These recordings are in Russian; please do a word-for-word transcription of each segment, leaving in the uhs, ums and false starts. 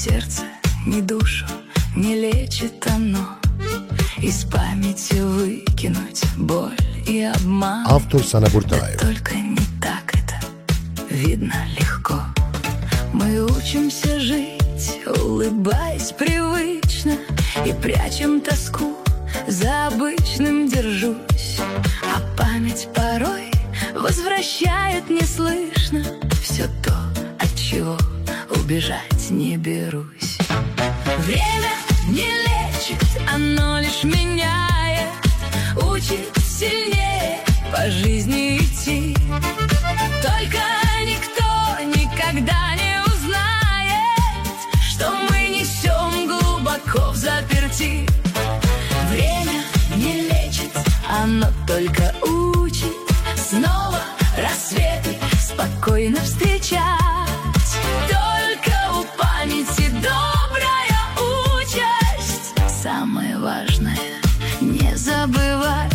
сердце, ни душу не лечит оно. Из памяти выкинуть боль и обман. Автор Sana Burtaev. Да только не так это видно легко. Мы учимся жить, улыбаясь привычно, и прячем тоску, за обычным держусь. А память порой возвращает неслышно все то, от чего убежать не берусь. Время не лечит, оно лишь меняет, учит сильнее по жизни идти. Только никто никогда не узнает, что мы несем глубоко взаперти. Время не лечит, оно только учит снова рассветы спокойно встречать. Только у памяти добрая участь, самое важное — не забывать.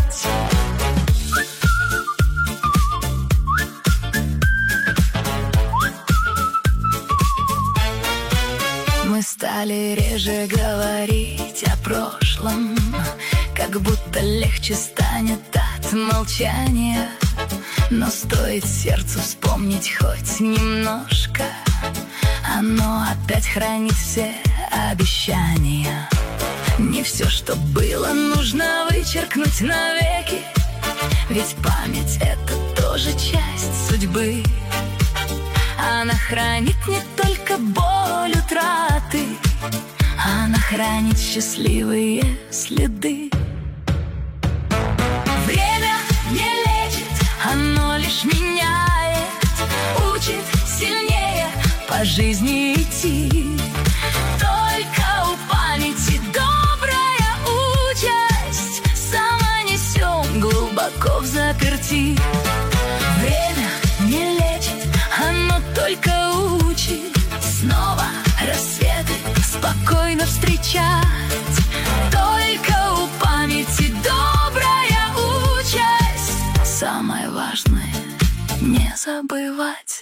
Мы стали реже говорить о прошлом, как будто легче станет от молчания. Но стоит сердцу вспомнить хоть немножко, оно опять хранит все обещания. Не все, что было, нужно вычеркнуть навеки, ведь память — это тоже часть судьбы. Она хранит не только боль утраты, она хранит счастливые следы. Время не лечит, оно лишь меняет, учит сильнее по жизни идти. Только у памяти добрая участь, сама несем глубоко взаперти. Время не лечит, оно только учит снова рассветы спокойно встречать. Только у памяти добрая участь, самое важное — не забывать.